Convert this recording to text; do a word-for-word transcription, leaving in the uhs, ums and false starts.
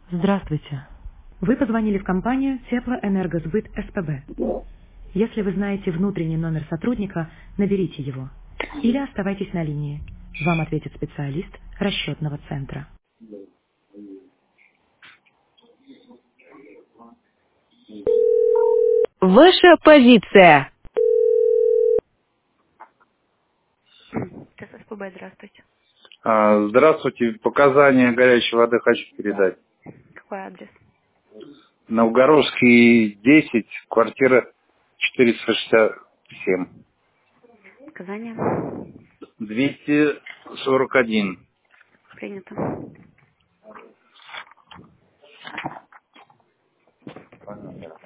Здравствуйте. Вы позвонили в компанию Теплоэнергосбыт СПБ. Если вы знаете внутренний номер сотрудника, наберите его. Или оставайтесь на линии. Вам ответит специалист расчетного центра. Ваша позиция. ТССПБ, здравствуйте. А, Здравствуйте. Показания горячей воды хочу передать. Какой адрес? Новгородский десять, квартира четыреста шестьдесят семь. Показания. двести сорок один. Принято. Понятно.